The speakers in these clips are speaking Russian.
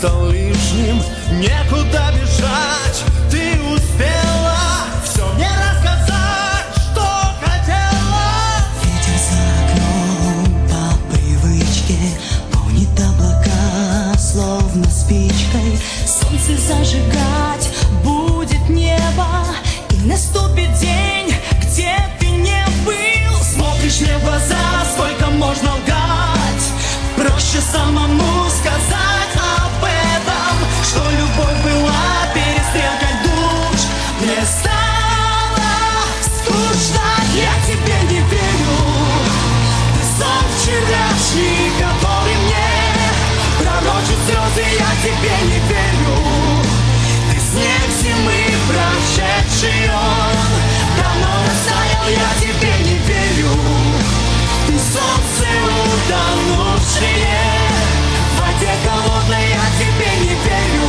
стал лишним, некуда бежать. Ты успела все мне рассказать, что хотела. Ветер за окном по привычке гонит облака, словно спичкой. Солнце зажигать будет небо, и наступит день, где ты не был. Смотришь мне в глаза, сколько можно лгать. Проще самому сказать об этом, что любовь была перестрелкой душ. Мне стало скучно, я тебе не верю. Ты сон вчерашний, который мне пророчит слезы, я тебе не верю. Ты снег зимы прошедший, он давно растаял, я тебе не верю. Ты солнце утонувшее в воде холодной, я тебе не верю.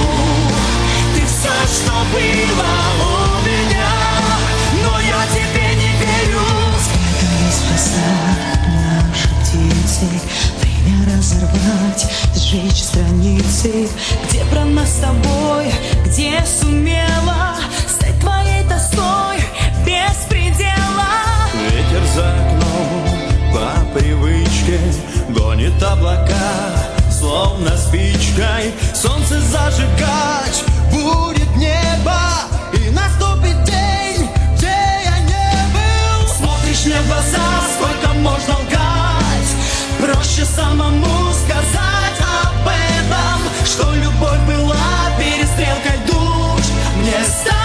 Ты все, что было у меня, но я тебе не верю. Сколько есть посад наших птиц, время разорвать, сжечь страницы, где про нас с тобой, где сумела стать твоей тоской без предела. Ветер за окном по привычке гонит облака, словно спичкой. Солнце зажигать будет небо, и наступит день, где я не был. Смотришь мне в глаза, сколько можно лгать. Проще самому сказать об этом, что любовь была перестрелкой душ. Мне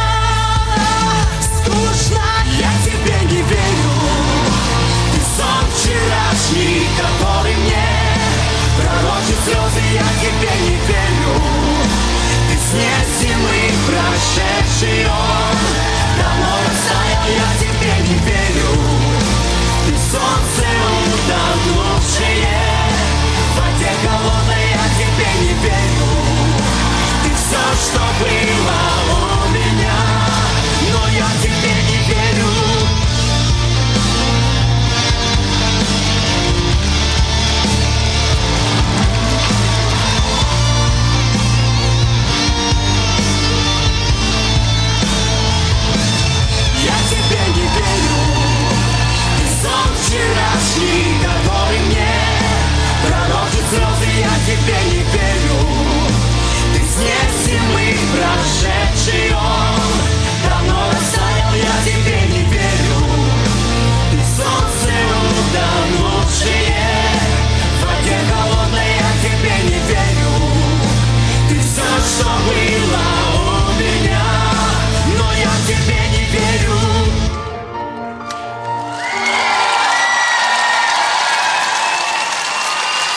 стало скучно, я тебе не верю. Ты сон вчерашний, который мне пророчит слезы, я тебе не верю. Ты снег зимы прошедший,